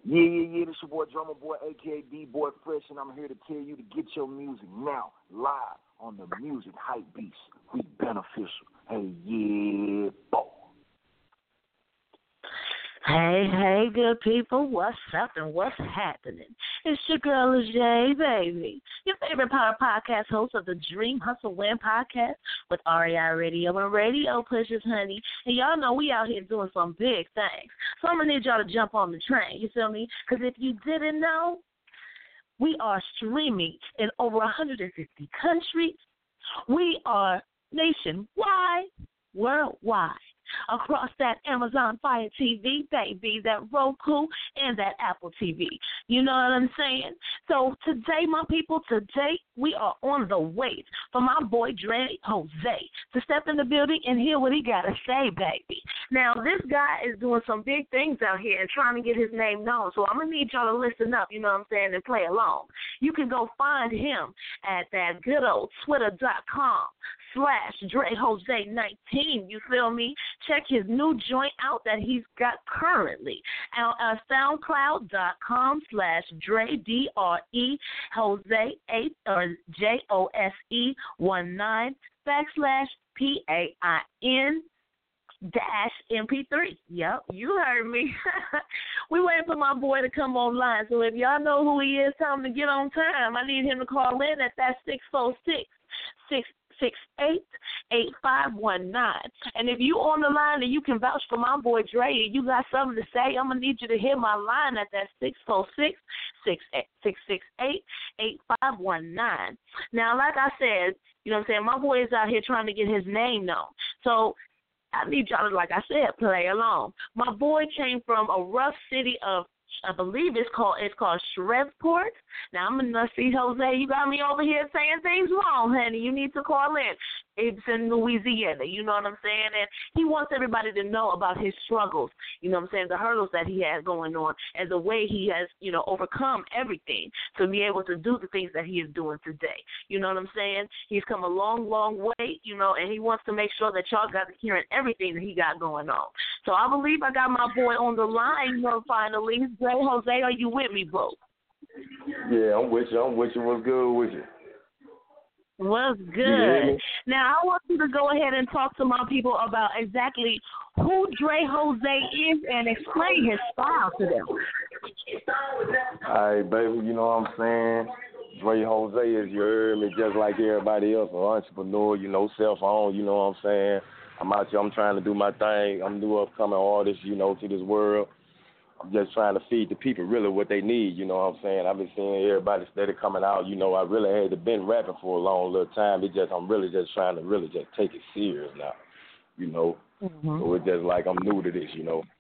Yeah. This your boy, Drummer Boy, a.k.a. D-Boy Fresh, and I'm here to tell you to get your music now, live on the Music Hype Beast. We beneficial. Hey, yeah, boy. Hey, good people, what's up and what's happening? It's your girl, Jay, baby, your favorite power podcast host of the Dream Hustle Win podcast with REI Radio and Radio Pushers, honey. And y'all know we out here doing some big things. So I'm going to need y'all to jump on the train, you feel me? Because if you didn't know, we are streaming in over 150 countries. We are nationwide, worldwide. Across that Amazon Fire TV, baby, that Roku, and that Apple TV. You know what I'm saying? So today, my people, we are on the wait for my boy Dre Jose to step in the building and hear what he got to say, baby. Now, this guy is doing some big things out here and trying to get his name known, so I'm going to need y'all to listen up, you know what I'm saying, and play along. You can go find him at that good old Twitter.com/DreJose19, you feel me? Check his new joint out that he's got currently at SoundCloud.com/Dre, D-R-E, Jose8, or Jose19, /PAIN-MP3. Yep, you heard me. We waiting for my boy to come online, so if y'all know who he is, tell him to get on time. I need him to call in at that 646-668-8519. And if you on the line and you can vouch for my boy Dre and you got something to say, I'm going to need you to hit my line at that 646-668-8519. Now, like I said, you know what I'm saying, my boy is out here trying to get his name known. So I need y'all to, like I said, play along. My boy came from a rough city of, I believe it's called Shreveport. Now, I'm going to see, Jose, you got me over here saying things wrong, honey. You need to call in. It's in Louisiana, you know what I'm saying? And he wants everybody to know about his struggles, you know what I'm saying, the hurdles that he has going on and the way he has, you know, overcome everything to be able to do the things that he is doing today. You know what I'm saying? He's come a long, long way, you know, and he wants to make sure that y'all got to hearing everything that he got going on. So I believe I got my boy on the line, you know, finally. Dre Jose, are you with me, bro? Yeah, I'm with you. What's good with you? What's good? Now, I want you to go ahead and talk to my people about exactly who Dre Jose is and explain his style to them. All right, baby, you know what I'm saying? Dre Jose is, you heard me, just like everybody else, an entrepreneur, you know, self-owned, you know what I'm saying? I'm out here, I'm trying to do my thing. I'm a new upcoming artist, you know, to this world. I'm just trying to feed the people really what they need, you know what I'm saying? I've been seeing everybody steady coming out, you know, I really had been rapping for a long little time. I'm really just trying to really just take it serious now, you know? Mm-hmm. So it's just like I'm new to this, you know?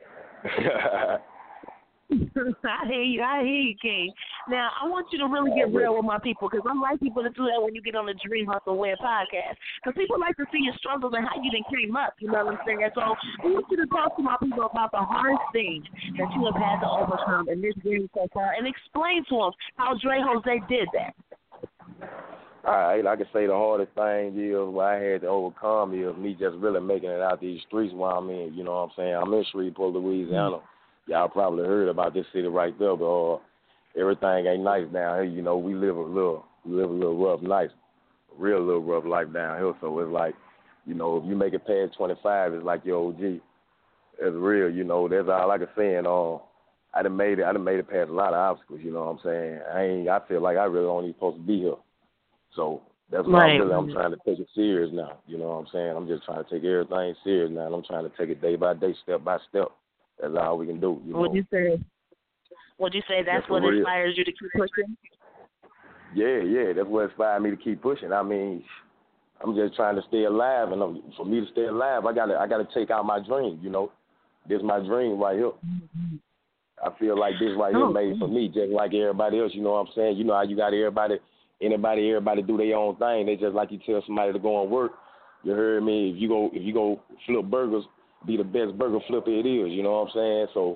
I hear you, King. Now, I want you to really get real with my people because I like people to do that when you get on the Dream Hustle Web podcast because people like to see your struggles and how you done came up, you know what I'm saying? So I want you to talk to my people about the hardest thing that you have had to overcome in this game so far and explain to them how Dre Jose did that. All right, like I say, the hardest thing is what I had to overcome is me just really making it out these streets where I'm in, you know what I'm saying? I'm in Shreveport, Louisiana. Mm-hmm. Y'all probably heard about this city right there, but everything ain't nice down here. You know, we live a little rough life, real little rough life down here. So it's like, you know, if you make it past 25, it's like your OG. It's real, you know. That's all I can say. And I done made it past a lot of obstacles. You know what I'm saying? I feel like I really don't even supposed to be here. So that's why I'm trying to take it serious now. You know what I'm saying? I'm just trying to take everything serious now, and I'm trying to take it day by day, step by step. That's all we can do. You know? Would you say that's what inspires you to keep pushing? Yeah. That's what inspired me to keep pushing. I mean, I'm just trying to stay alive, and for me to stay alive, I gotta take out my dream. You know, this is my dream right here. Mm-hmm. I feel like this right here made for me, just like everybody else. You know what I'm saying? You know how you got everybody do their own thing. They just like you tell somebody to go and work. You heard me? If you go flip burgers, be the best burger flipper it is, you know what I'm saying? So,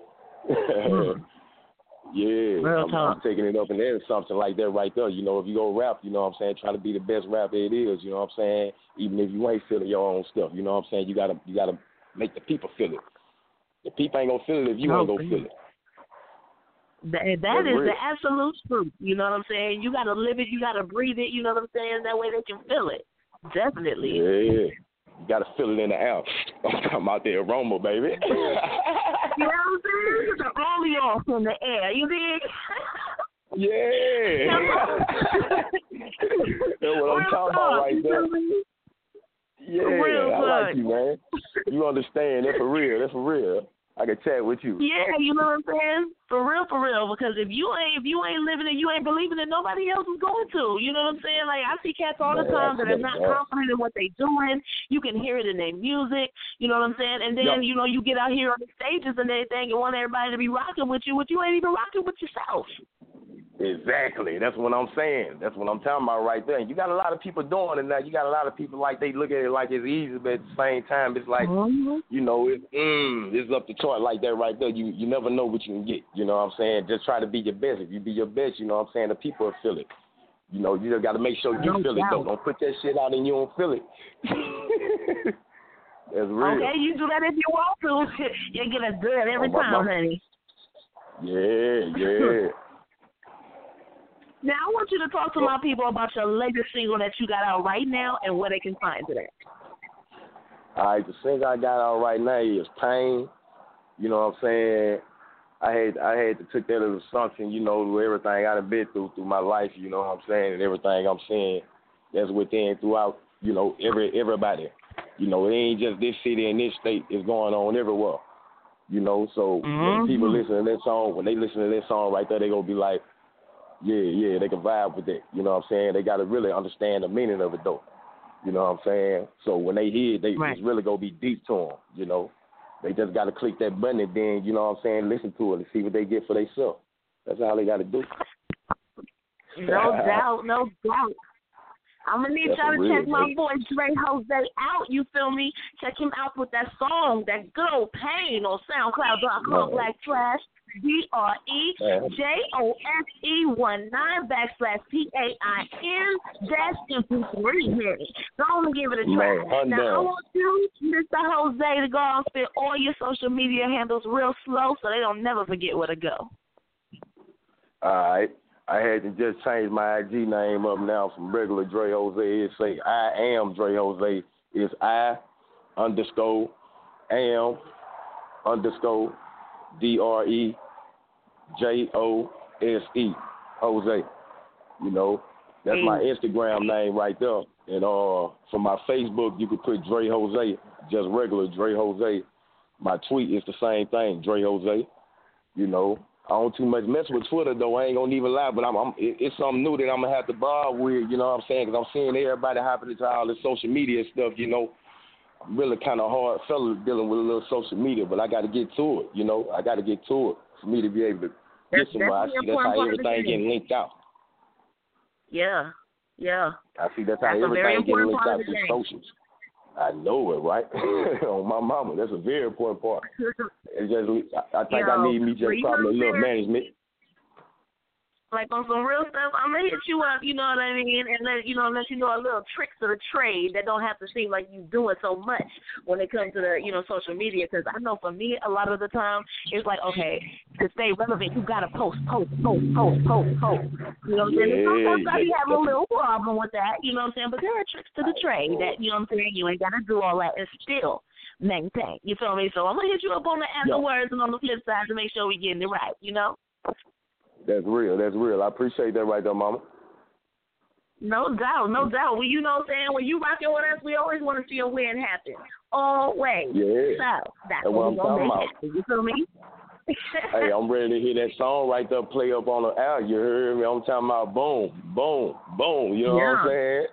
yeah, I'm taking it up and there's something like that right there. You know, if you go rap, you know what I'm saying, try to be the best rapper it is, you know what I'm saying? Even if you ain't feeling your own stuff, you know what I'm saying? You gotta make the people feel it. The people ain't gonna feel it if you ain't gonna feel it. That is the absolute truth. You know what I'm saying? You got to live it. You got to breathe it. You know what I'm saying? That way they can feel it. Definitely. Yeah. You got to feel it in the air. I'm talking about the aroma, baby. You know what I'm saying? It's the ambiance in the air. You dig? Yeah. That's what I'm talking about right there. Yeah, I like you, man. You understand. That's for real. That's for real. I can chat with you. Yeah, you know what I'm saying? For real. Because if you ain't living it, you ain't believing it, nobody else is going to. You know what I'm saying? Like, I see cats all the time that are not confident in what they doing. You can hear it in their music. You know what I'm saying? And then, you know, you get out here on the stages and everything and want everybody to be rocking with you, but you ain't even rocking with yourself. Exactly. That's what I'm saying. That's what I'm talking about right there. And you got a lot of people doing it now. You got a lot of people like they look at it like it's easy, but at the same time, it's like, you know, it's up the chart like that right there. You never know what you can get. You know what I'm saying? Just try to be your best. If you be your best, you know what I'm saying, the people will feel it. You know, you just got to make sure you feel it, though. Don't put that shit out and you don't feel it. That's real. Okay, you do that if you want to. You get a good every time, honey. Yeah. Now, I want you to talk to my people about your latest single that you got out right now and where they can find it at. All right, the single I got out right now is Pain. You know what I'm saying? I had to take that as assumption, you know, everything I've been through my life, you know what I'm saying, and everything I'm saying that's within throughout, you know, everybody. You know, it ain't just this city and this state. It's going on everywhere. You know, so when people listen to that song, when they listen to that song right there, they gonna be like, yeah, they can vibe with it. You know what I'm saying? They got to really understand the meaning of it, though. You know what I'm saying? So when they hear it, it's really going to be deep to them, you know? They just got to click that button and then, you know what I'm saying, listen to it and see what they get for themselves. That's all they got to do. No doubt. I'm going to need y'all to check my boy Dre Jose out, you feel me? Check him out with that song, that good old Pain on SoundCloud.com /DREJOSE19 Don't give it a try. Now, I want you, Mr. Jose, to go and spit all your social media handles real slow so they don't never forget where to go. All right. I had to just change my IG name up now from regular Dre Jose. It say I am Dre Jose. It's I_am_DREJOSE Jose. You know, that's my Instagram name right there. And for my Facebook, you could put Dre Jose, just regular Dre Jose. My tweet is the same thing, Dre Jose. You know. I don't too much mess with Twitter, though. I ain't going to even lie, but it's something new that I'm going to have to borrow with, you know what I'm saying, because I'm seeing everybody hopping into all this social media stuff, you know. I'm really kind of hard fella dealing with a little social media, but I got to get to it, you know. I got to get to it for me to be able to get somewhere. I see that's how everything getting linked out. Yeah. I see that's how everything getting linked out through socials. I know it, right? On my mama, that's a very important part. It's just, I think I need me just probably a little management. Like on some real stuff, I'm gonna hit you up, you know what I mean, and let you know a little tricks of the trade that don't have to seem like you doing so much when it comes to the, you know, social media. Because I know for me, a lot of the time, it's like, okay, to stay relevant, you gotta post. You know what I'm saying? Sometimes I be having a little problem with that, you know what I'm saying? But there are tricks to the trade that, you know what I'm saying, you ain't gotta do all that and still maintain. You feel me? So I'm gonna hit you up on the afterwards and on the flip side to make sure we getting it right, you know? That's real. I appreciate that right there, mama. No doubt. Well, you know what I'm saying? When you rocking with us, we always want to see a win happen. Always. Yeah. So, that's what I'm talking about. Happen. You feel me? Hey, I'm ready to hear that song right there play up on the air. You heard me? I'm talking about boom, boom, boom. You know what I'm saying?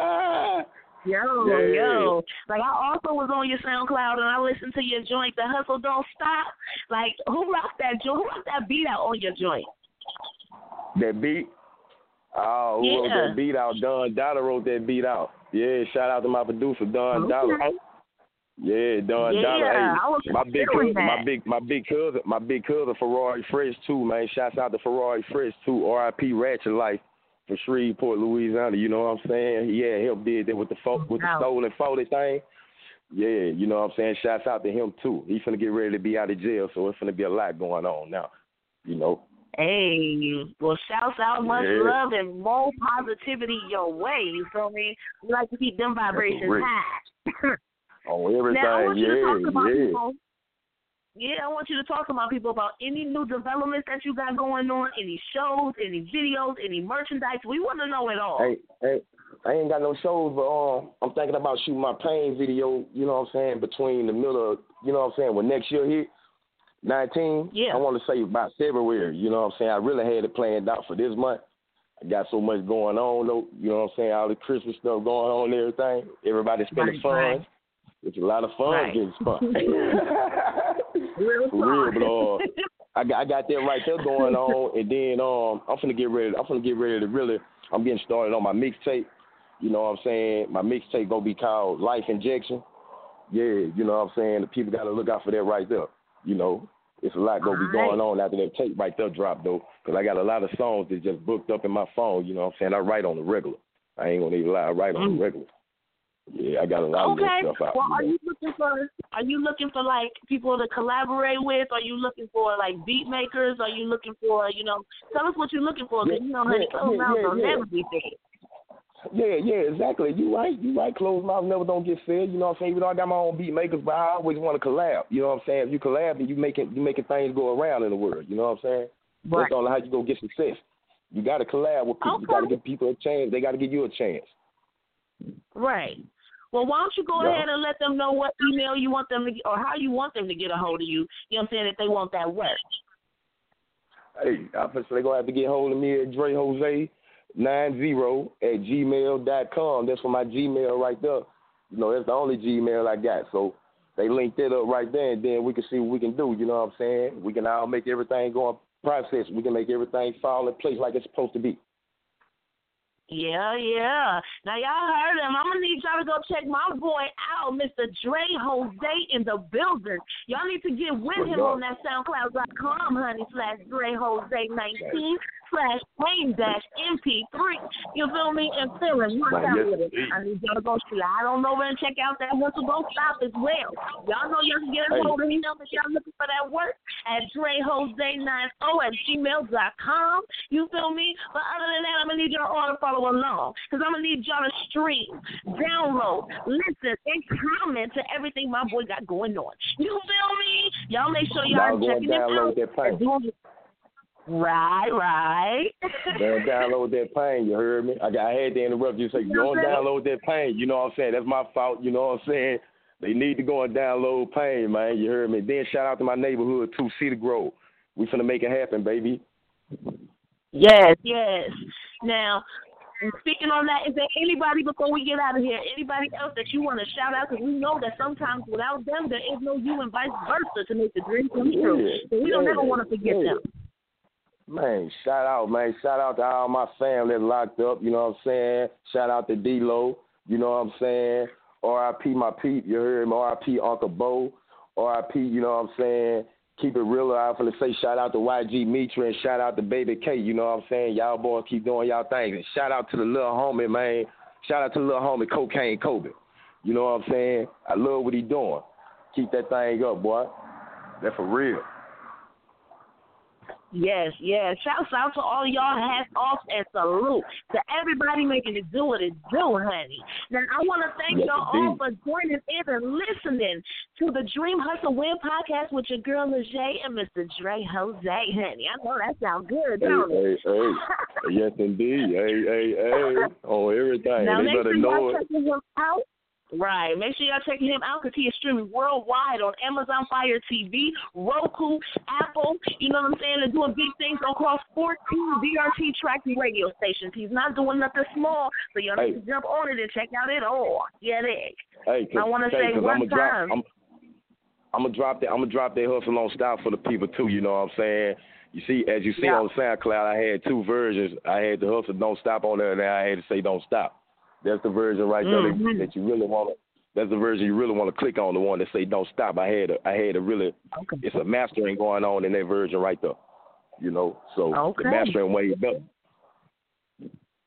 Yo. Like, I also was on your SoundCloud, and I listened to your joint, The Hustle Don't Stop. Like, who rocked that joint? Who rocked that beat out on your joint? That beat? Oh, who wrote that beat out? Don Dollar wrote that beat out. Yeah, shout out to my producer, Don Dollar. Yeah, Don Dollar. Hey, my big cousin, Ferrari Fresh too, man. Shouts out to Ferrari Fresh too. R.I.P. Ratchet Life for Shreveport, Louisiana. You know what I'm saying? He had help did that with the stolen 40 thing. Yeah, you know what I'm saying? Shouts out to him too. He's finna get ready to be out of jail, so it's finna be a lot going on now. You know. Hey, well, shouts out, much love, and more positivity your way. You feel me? We like to keep them vibrations high. On everything, now, I want you to talk about people. Yeah, I want you to talk about people about any new developments that you got going on, any shows, any videos, any merchandise. We want to know it all. Hey, I ain't got no shows, but I'm thinking about shooting my Pain video, you know what I'm saying, between the middle of, you know what I'm saying, when next year hit, 19, I want to say about February, you know what I'm saying. I really had it planned out for this month. I got so much going on, though, you know what I'm saying, all the Christmas stuff going on and everything. Everybody spending funds. It's a lot of fun getting spent. For real, but I got that right there going on, and then I'm finna get ready to really. I'm getting started on my mixtape. You know what I'm saying? My mixtape gonna be called Life Injection. Yeah, you know what I'm saying? The people gotta look out for that right there. You know, it's a lot gonna be going on after that tape right there drop though, because I got a lot of songs that just booked up in my phone. You know what I'm saying? I write on the regular. I ain't gonna even lie. I write on the regular. Yeah, I got a lot of that stuff out. Well, are you looking for like people to collaborate with? Are you looking for like beat makers? Are you looking for, you know, tell us what you're looking for, because you know, honey, closed mouths will never be fed. Yeah, exactly. You right. Closed mouths never don't get fed. You know what I'm saying? Even though I got my own beat makers, but I always want to collab. You know what I'm saying? If you collab, then you making things go around in the world. You know what I'm saying? Right. That's all how you go get success. You got to collab with people. You got to give people a chance. They got to give you a chance. Right. Well, why don't you go ahead and let them know what email you want them to get, or how you want them to get a hold of you. You know what I'm saying? If they want that work. Hey, obviously they're going to have to get hold of me at DreJose90@gmail.com. That's for my Gmail right there. You know, that's the only Gmail I got. So they link that up right there, and then we can see what we can do. You know what I'm saying? We can all make everything go in process. We can make everything fall in place like it's supposed to be. Yeah. Now, y'all heard him. I'm going to need y'all to go check my boy out, Mr. Dre Jose in the building. Y'all need to get with him on that SoundCloud.com, honey, /Dre Jose 19/Pain-MP3. You feel me? And feeling worked out with it. I need y'all to go slide on over and check out that Hustle Don't Stop as well. Y'all know y'all can get a hold of him if y'all looking for that work at DreJose90@gmail.com. You feel me? But other than that, I'm going to need y'all all to follow along, because I'm going to need y'all to stream, download, listen, and comment to everything my boy got going on. You feel me? Y'all make sure y'all checking it out. Right. Don't download that Pain, you heard me? I had to interrupt you and say, don't download that Pain. You know what I'm saying? That's my fault, you know what I'm saying? They need to go and download Pain, man, you heard me? Then shout out to my neighborhood, too, Cedar Grove. We finna make it happen, baby. Yes. Now, speaking on that, is there anybody, before we get out of here, anybody else that you want to shout out? Because we know that sometimes without them, there is no you, and vice versa, to make the dream come true. So we don't ever want to forget them. Man, shout out to all my family that's locked up, you know what I'm saying? Shout out to D-Lo, you know what I'm saying? R.I.P. my Pete, you heard me? R.I.P. Uncle Bo, R.I.P., you know what I'm saying? Keep it real. I'm going to say shout out to YG Mitra and shout out to Baby K. You know what I'm saying? Y'all boys keep doing y'all things. And shout out to the little homie, man. Shout out to the little homie, Cocaine Kobe. You know what I'm saying? I love what he doing. Keep that thing up, boy. That's for real. Yes. Shouts out to all y'all, hats off and salute to everybody making it do what it do, honey. Now, I want to thank y'all all for joining in and listening to the Dream Hustle Win podcast with your girl, Lejay, and Mr. Dre Jose, honey. I know that sounds good, don't it? Hey. Yes, indeed. Hey. On everything. Now, they better know it. Checking him out. Right. Make sure y'all checking him out, because he is streaming worldwide on Amazon Fire TV, Roku, Apple. You know what I'm saying? They're doing big things across 14 VRT tracking radio stations. He's not doing nothing small, so y'all need to jump on it and check out it all. Get it? Hey, I want to say one time. I'm gonna drop that Hustle on Stop for the people too. You know what I'm saying? You see, as you see on SoundCloud, I had two versions. I had the Hustle Don't Stop on there, and then I had to say Don't Stop. That's the version right there that you really want to. That's the version you really want to click on, the one that say Don't Stop. I had a really. It's a mastering going on in that version right there. You know, so the mastering way better.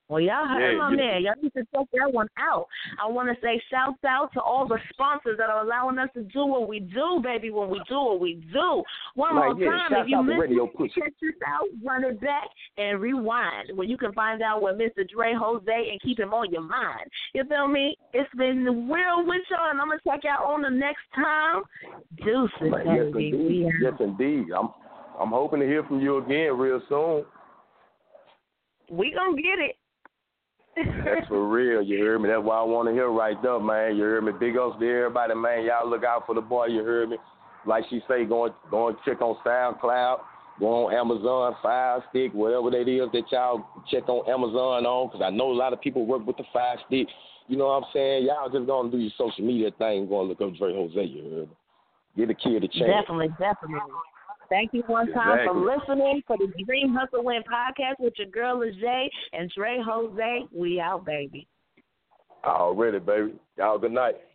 Well, y'all heard my man. Y'all need to check that one out. I want to say shout out to all the sponsors that are allowing us to do what we do, baby, when we do what we do. One more time, if you missed it, check this out, run it back, and rewind, where you can find out what Mr. Dre Jose and keep him on your mind. You feel me? It's been real with y'all, and I'm going to check y'all on the next time. Deuces, baby. Yes, indeed. I'm hoping to hear from you again real soon. We going to get it. That's for real, you heard me? That's why I want to hear right there, man. You heard me? Big ups to everybody, man. Y'all look out for the boy, you heard me? Like she say, go and check on SoundCloud, go on Amazon, Fire Stick, whatever that is that y'all check on Amazon on, because I know a lot of people work with the Fire Stick. You know what I'm saying? Y'all just going to do your social media thing, going to look up Dre Jose, you heard me? Give the kid a chance. Definitely. Thank you one time for listening for the Dream Hustle Win podcast with your girl Lejay and Dre Jose. We out, baby. Already, baby. Y'all good night.